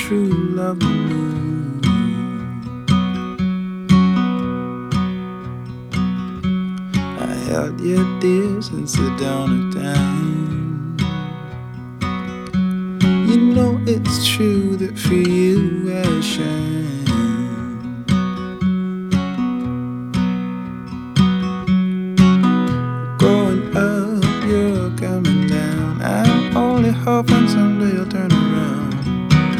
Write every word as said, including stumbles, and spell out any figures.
true love moves. I held your tears and sit down a time. You know it's true that for you I shine. Growing